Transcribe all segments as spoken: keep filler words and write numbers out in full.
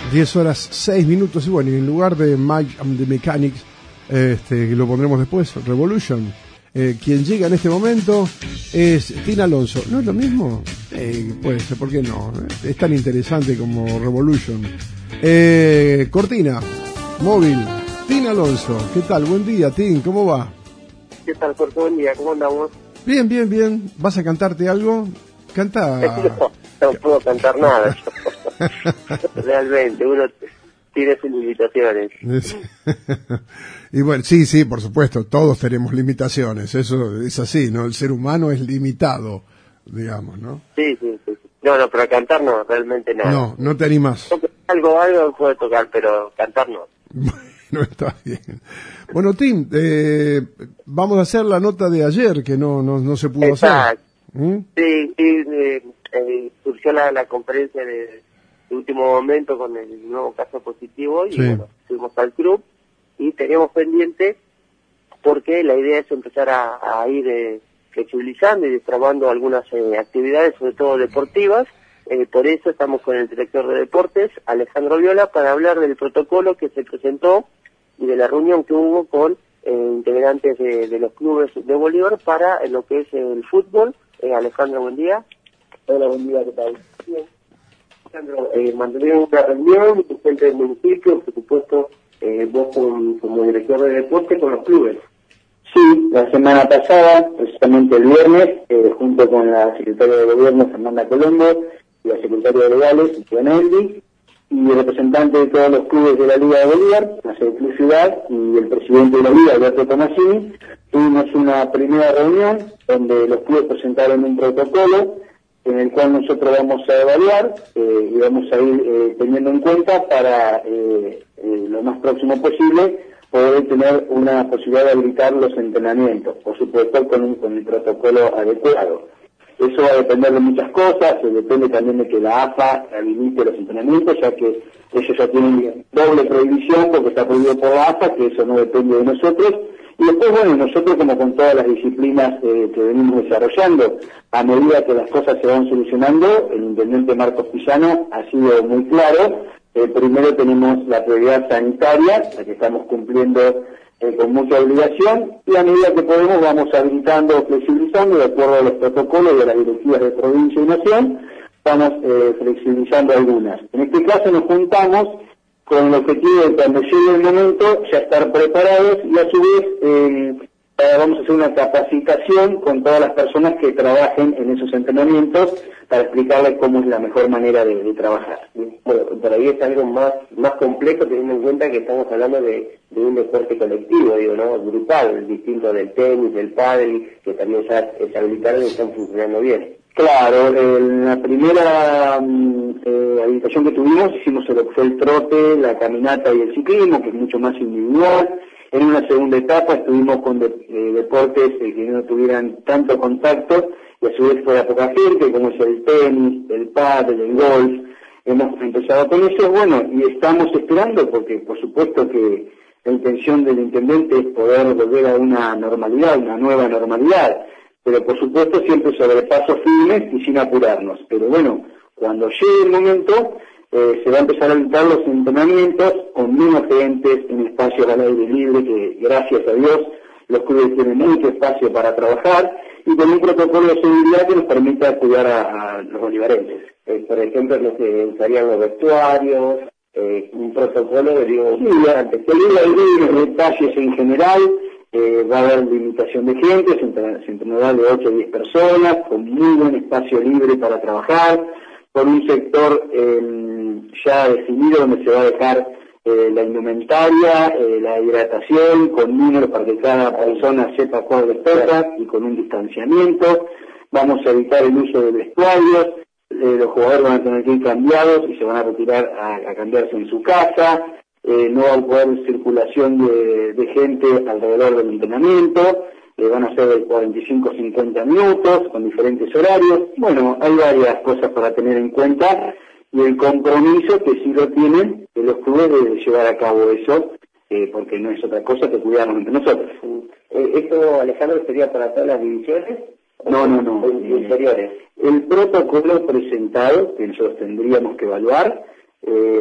diez horas seis minutos y bueno, y en lugar de Mike and the Mechanics, este, lo pondremos después, Revolution. Eh, quien llega en este momento es Tina Alonso. ¿No es lo mismo? Eh, puede ser, ¿por qué no? Es tan interesante como Revolution. Eh, Cortina, móvil, Tina Alonso. ¿Qué tal? Buen día, Tin, ¿cómo va? ¿Qué tal, Corto? Buen día, ¿cómo andamos? Bien, bien, bien. ¿Vas a cantarte algo? Canta. No, no puedo cantar nada. Realmente, uno tiene sus limitaciones. Y bueno, sí, sí, por supuesto, todos tenemos limitaciones, eso es así, ¿no? El ser humano es limitado, digamos, ¿no? Sí, sí, sí. No, no, pero cantar no, realmente nada. No, no te animás. Algo, algo puedo tocar, pero cantar no. Bueno, está bien. Bueno, Tim, eh, vamos a hacer la nota de ayer, que no no, no se pudo Exacto. hacer. ¿Mm? Sí, sí, eh, eh, surgió la, la conferencia de, de último momento con el nuevo caso positivo y Sí. bueno, fuimos al club y teníamos pendiente porque la idea es empezar a, a ir eh, flexibilizando y destrabando algunas eh, actividades, sobre todo deportivas. Eh, por eso estamos con el director de deportes, Alejandro Viola, para hablar del protocolo que se presentó y de la reunión que hubo con eh, integrantes de, de los clubes de Bolívar para eh, lo que es el fútbol. Eh, Alejandro, buen día. Hola, buen día, ¿qué tal? Bien. Alejandro, eh, mantuvimos una reunión, tu gente del municipio, por supuesto, eh, vos como, como director de deporte con los clubes. Sí, la semana pasada, precisamente el viernes, eh, junto con la secretaria de Gobierno, Fernanda Colombo, y la secretaria de Legales, Eldi, y el representante de todos los clubes de la Liga de Bolívar, la Club Ciudad, y el presidente de la Liga, Alberto Tomasini, tuvimos una primera reunión donde los clubes presentaron un protocolo en el cual nosotros vamos a evaluar eh, y vamos a ir eh, teniendo en cuenta para eh, eh, lo más próximo posible poder tener una posibilidad de habilitar los entrenamientos, por supuesto con, un, con el protocolo adecuado. Eso va a depender de muchas cosas, se depende también de que la A F A habilite los entrenamientos, ya que ellos ya tienen doble prohibición porque está prohibido por la A F A, que eso no depende de nosotros. Y después, bueno, nosotros como con todas las disciplinas eh, que venimos desarrollando, a medida que las cosas se van solucionando, el intendente Marcos Pillano ha sido muy claro. Eh, primero tenemos la prioridad sanitaria, la que estamos cumpliendo eh, con mucha obligación, y a medida que podemos vamos habilitando o flexibilizando de acuerdo a los protocolos de las directivas de provincia y nación, vamos eh, flexibilizando algunas. En este caso nos juntamos con el objetivo de cuando llegue el momento ya estar preparados y a su vez eh, eh, vamos a hacer una capacitación con todas las personas que trabajen en esos entrenamientos para explicarles cómo es la mejor manera de, de trabajar. Bueno, por ahí es algo más más complejo teniendo en cuenta que estamos hablando de, de un deporte colectivo, digo, ¿no? Grupal, distinto del tenis, del pádel, que también ya se habilitaron y están funcionando bien. Claro, en la primera eh, habilitación que tuvimos hicimos lo que fue el trote, la caminata y el ciclismo, que es mucho más individual. En una segunda etapa estuvimos con de, eh, deportes eh, que no tuvieran tanto contacto y a su vez fuera poca gente, como es el tenis, el pádel, el golf. Hemos empezado con eso, bueno, y estamos esperando porque por supuesto que la intención del intendente es poder volver a una normalidad, una nueva normalidad, pero por supuesto siempre sobre pasos firmes y sin apurarnos. Pero bueno, cuando llegue el momento, eh, se va a empezar a habilitar los entrenamientos con menos gentes en espacios al aire libre, que gracias a Dios los clubes tienen mucho espacio para trabajar, y con un protocolo de seguridad que nos permita cuidar a, a los bolivarenses. Eh, por ejemplo, no se usarían los vestuarios, eh, un protocolo, digo, sí, antes que ir los detalles en general. Eh, va a haber limitación de gente, se, entre, se entrenará de ocho a diez personas, con muy buen espacio libre para trabajar, por un sector eh, ya definido donde se va a dejar eh, la indumentaria, eh, la hidratación, con números para que cada persona sepa cuál toca y con un distanciamiento. Vamos a evitar el uso de vestuarios, eh, los jugadores van a tener que ir cambiados y se van a retirar a, a cambiarse en su casa. Eh, no va a poder circulación de, de gente alrededor del entrenamiento, eh, van a ser de cuarenta y cinco a cincuenta minutos, con diferentes horarios. Bueno, hay varias cosas para tener en cuenta, y el compromiso que sí lo tienen de los clubes de llevar a cabo eso, eh, porque no es otra cosa que cuidarnos entre nosotros. Eh, ¿Esto, Alejandro, sería para todas las divisiones? No, no, no. Inferiores. El protocolo presentado, que nosotros tendríamos que evaluar, eh,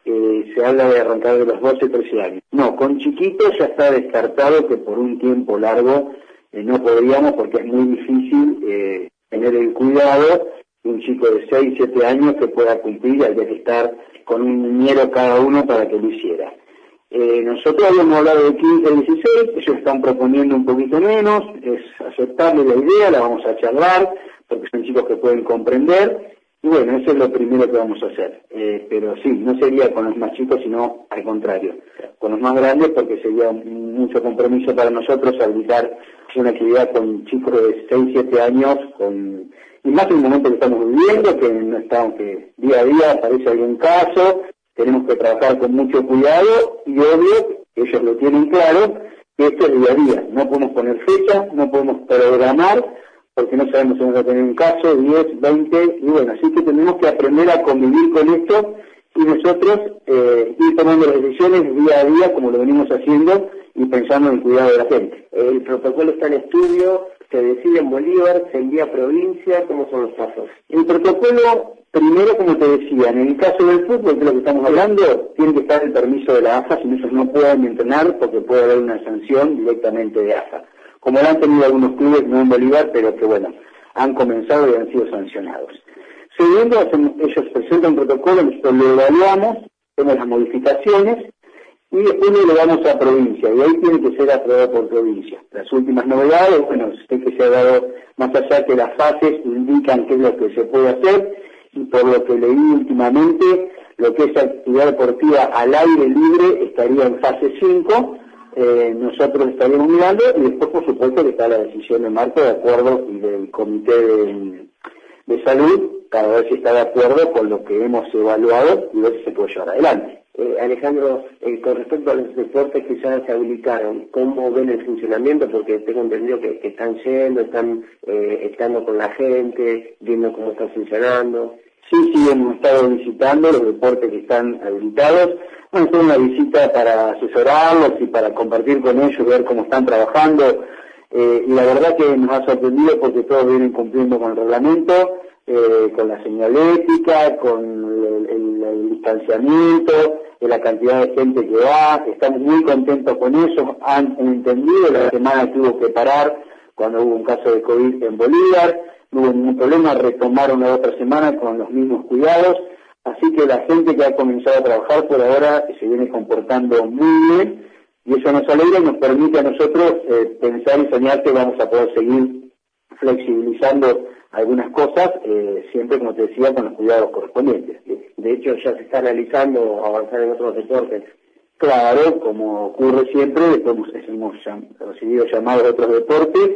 eh, se habla de arrancar de los doce, trece años. No, con chiquitos ya está descartado que por un tiempo largo eh, no podríamos, porque es muy difícil eh, tener el cuidado de un chico de seis, siete años que pueda cumplir, al de estar con un niñero cada uno para que lo hiciera. Eh, nosotros habíamos hablado de quince, dieciséis, ellos están proponiendo un poquito menos, es aceptable la idea, la vamos a charlar, porque son chicos que pueden comprender, y bueno, eso es lo primero que vamos a hacer. Eh, pero sí, no sería con los más chicos, sino al contrario, con los más grandes, porque sería mucho compromiso para nosotros habilitar una actividad con chicos de seis, siete años, con y más en el momento que estamos viviendo, que no estamos, que día a día aparece algún caso, tenemos que trabajar con mucho cuidado y obvio, ellos lo tienen claro, que esto es día a día. No podemos poner fecha, no podemos programar, porque no sabemos si vamos a tener un caso, diez, veinte, y bueno, así que tenemos que aprender a convivir con esto y nosotros eh, ir tomando las decisiones día a día, como lo venimos haciendo, y pensando en el cuidado de la gente. El protocolo está en estudio, se decide en Bolívar, se envía a provincia, ¿cómo son los pasos? El protocolo, primero, como te decía, en el caso del fútbol, que es lo que estamos hablando, tiene que estar el permiso de la A F A, si no ellos no pueden entrenar, porque puede haber una sanción directamente de A F A. Como lo han tenido algunos clubes, no en Bolívar, pero que bueno, han comenzado y han sido sancionados. Segundo, ellos presentan un protocolo, nosotros lo evaluamos, hacemos las modificaciones, y después lo llevamos a provincia, y ahí tiene que ser aprobado por provincia. Las últimas novedades, bueno, sé que se ha dado más allá que las fases indican qué es lo que se puede hacer, y por lo que leí últimamente, lo que es actividad deportiva al aire libre estaría en fase cinco, eh, nosotros estaríamos mirando, y después por supuesto que está la decisión de Marco de acuerdo y del comité de, de salud, para ver si está de acuerdo con lo que hemos evaluado y ver si se puede llevar adelante. Eh, Alejandro, eh, con respecto a los deportes que ya se habilitaron, ¿cómo ven el funcionamiento? Porque tengo entendido que, que están yendo, están eh, estando con la gente, viendo cómo está funcionando. Sí, sí, hemos estado visitando los deportes que están habilitados. Bueno, fue una visita para asesorarlos y para compartir con ellos, ver cómo están trabajando. Eh, y la verdad que nos ha sorprendido porque todos vienen cumpliendo con el reglamento, eh, con la señalética, con el, el, el distanciamiento, de la cantidad de gente que va. Estamos muy contentos con eso. Han entendido, la semana tuvo que parar cuando hubo un caso de COVID en Bolívar. No hubo ningún problema, retomaron la otra semana con los mismos cuidados. Así que la gente que ha comenzado a trabajar por ahora se viene comportando muy bien. Y eso nos alegra y nos permite a nosotros eh, pensar y soñar que vamos a poder seguir flexibilizando algunas cosas, eh, siempre, como te decía, con los cuidados correspondientes. De hecho, ya se está analizando avanzar en otros deportes. Claro, como ocurre siempre, hemos, hemos llam- recibido llamados de otros deportes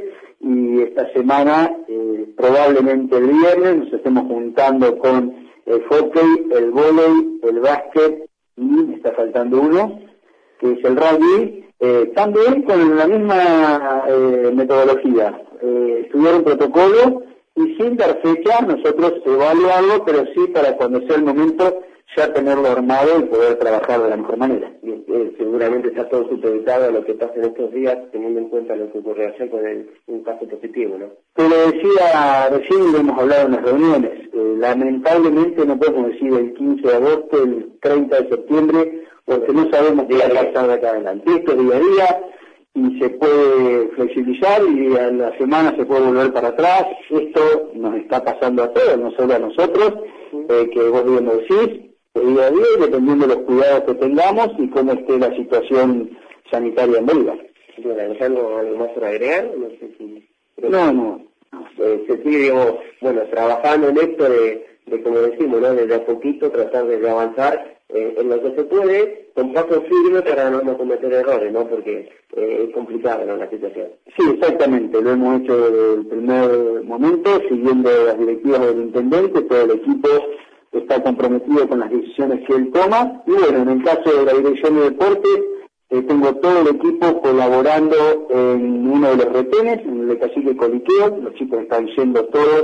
y esta semana, eh, probablemente el viernes, nos estemos juntando con el hockey, el vóley, el básquet y me está faltando uno, que es el rugby, eh, también con la misma eh, metodología. Eh, estudiaron protocolo y sin dar fecha, nosotros evaluarlo, pero sí para cuando sea el momento ya tenerlo armado y poder trabajar de la mejor manera. Bien, eh, seguramente está todo supeditado a lo que pasa en estos días, teniendo en cuenta lo que ocurrió ayer con el, un caso positivo, ¿no? Te lo decía recién y lo hemos hablado en las reuniones. Eh, lamentablemente no podemos decir el quince de agosto, el treinta de septiembre, porque no sabemos qué va a pasar de acá adelante. Esto es día a día y se puede flexibilizar y a la semana se puede volver para atrás. Esto nos está pasando a todos, no solo a nosotros, eh, que vos bien lo decís, de día a día, dependiendo de los cuidados que tengamos y cómo esté la situación sanitaria en Bolívar. Bueno, ¿algo, algo más para agregar? No sé si... No, no. Eh, se sigue, digamos, bueno, trabajando en esto de, de como decimos, ¿no? Desde a poquito tratar de, de avanzar eh, en lo que se puede, con pasos firmes para no, no cometer errores, ¿no? Porque eh, es complicada, ¿no?, la situación. Sí, exactamente, lo hemos hecho desde el primer momento, siguiendo las directivas del intendente, todo el equipo está comprometido con las decisiones que él toma, y bueno, en el caso de la dirección de deportes, eh, tengo todo el equipo colaborando en uno de los retenes, en el de Cacique Coliqueo, los chicos están yendo todos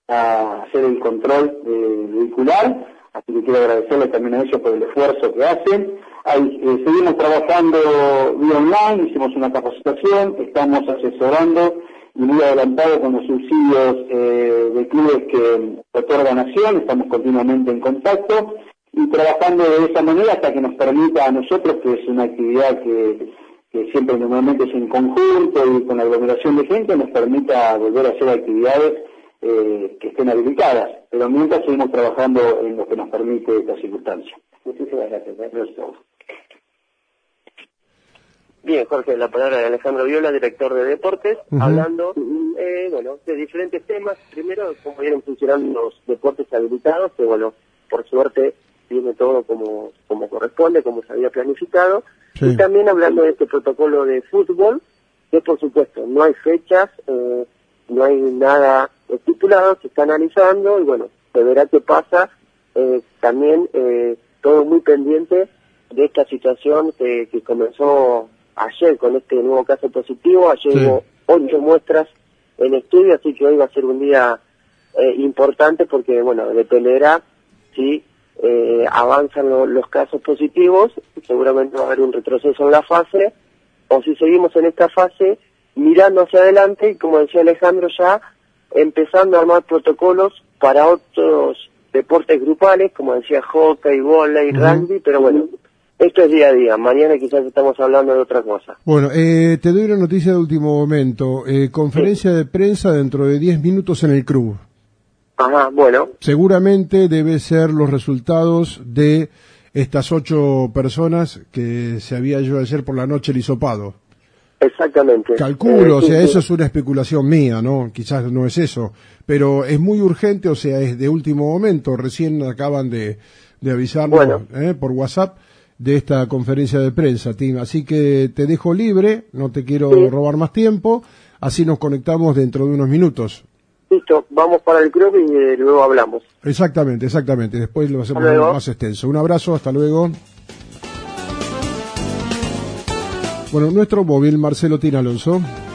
a hacer el control eh, vehicular, así que quiero agradecerles también a ellos por el esfuerzo que hacen. Ahí, eh, seguimos trabajando vía online, hicimos una capacitación, estamos asesorando y muy adelantado con los subsidios eh, de clubes que otorgan Nación, estamos continuamente en contacto y trabajando de esa manera hasta que nos permita a nosotros, que es una actividad que, que siempre normalmente es en conjunto y con aglomeración de gente, nos permita volver a hacer actividades eh, que estén habilitadas, pero mientras seguimos trabajando en lo que nos permite esta circunstancia. Muchísimas gracias. ¿eh? Gracias. Bien, Jorge, la palabra de Alejandro Viola, director de Deportes, uh-huh. hablando eh, bueno, de diferentes temas. Primero, cómo vienen funcionando los deportes habilitados, que bueno, por suerte viene todo como, como corresponde, como se había planificado. Sí. Y también hablando de este protocolo de fútbol, que por supuesto no hay fechas, eh, no hay nada estipulado, se está analizando y bueno, se verá qué pasa. Eh, también eh, todo muy pendiente de esta situación que, que comenzó ayer con este nuevo caso positivo. Ayer sí. hubo ocho muestras en estudio, así que hoy va a ser un día eh, importante porque, bueno, dependerá si eh, avanzan lo, los casos positivos, seguramente va a haber un retroceso en la fase, o si seguimos en esta fase mirando hacia adelante y, como decía Alejandro, ya empezando a armar protocolos para otros deportes grupales, como decía, hockey, vóley, uh-huh. rugby, pero bueno, esto es día a día. Mañana quizás estamos hablando de otra cosa. Bueno, eh, te doy una noticia de último momento. Eh, conferencia sí. de prensa dentro de diez minutos en el club. Ajá, bueno. Seguramente debe ser los resultados de estas ocho personas que se había hecho ayer por la noche el hisopado. Exactamente. Calculo, eh, o sea, sí, eso sí. es una especulación mía, ¿no? Quizás no es eso, pero es muy urgente, o sea, es de último momento. Recién acaban de, de avisarnos bueno. eh, por WhatsApp de esta conferencia de prensa, Tim. Así que te dejo libre, no te quiero sí. robar más tiempo, así nos conectamos dentro de unos minutos. Listo, vamos para el club y eh, luego hablamos. Exactamente, exactamente. Después lo hacemos más extenso. Un abrazo, hasta luego. Bueno, nuestro móvil, Marcelo Tina Alonso.